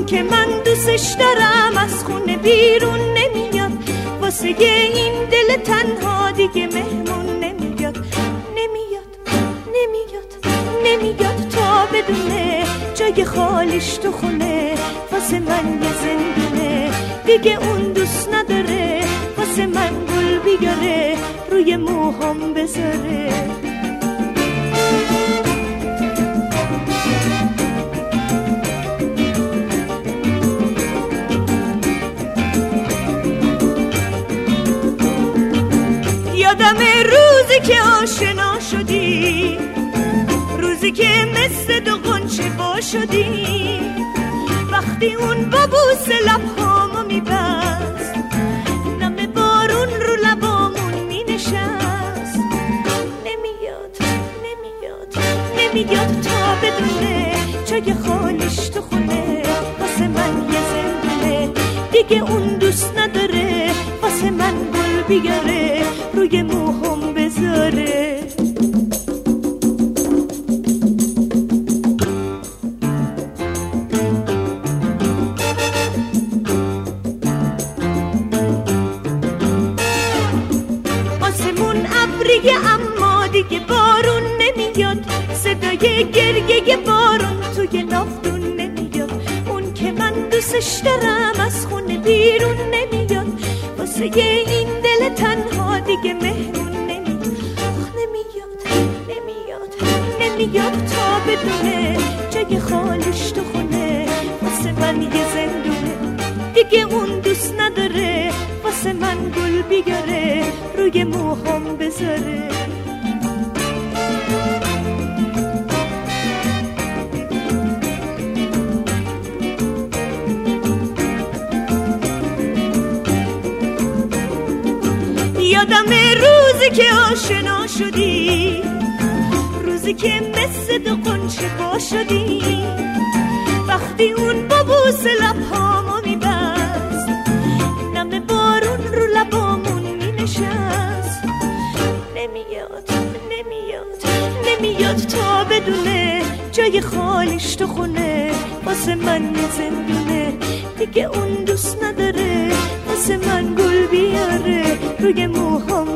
اون که من دوستش دارم از خونه بیرون نمیاد، واسه این دل تنها دیگه مهمون نمیاد. نمیاد تا بدونه جای خالیش تو خونه، واسه من یه زندونه. دیگه اون دوست نداره واسه من گل بیاره، روی موهام بذاره. یادم روزی که آشنا شدی، روزی که مثل دو غنچه با شدی، وقتی اون با بوس لبهامو میبست، نم بارون رو لبامون مینشست. نمیاد تا بدونه جای خالیش تو خونه، واسه من یه زندونه. دیگه اون دوست نداره واسه من گل بیاره، روی موهام بذاره. آسمون ابریه اما دیگه بارون نمیاد، صدای گریه بارون توی ناودون نمیاد. اون که من دوستش دارم از خونه بیرون نمیاد، واسه این دل تنها دیگه مهمون نمیاد تا بدونه جای خالیش تو خونه، واسه من یه زندونه. دیگه اون دوست نداره واسه من گل بیاره، روی موهام بذاره. یادم روزی که آشنا شدی، روزی که مثل دو غنچه با شدی، وقتی اون با بوس لبهامو میبست، نم بارون رو لبامون مینشست. نمیاد تا بدونه جای خالیش تو خونه، واسه من یه زندونه. دیگه اون دوست نداره واسه من گل بیاره، روی موهام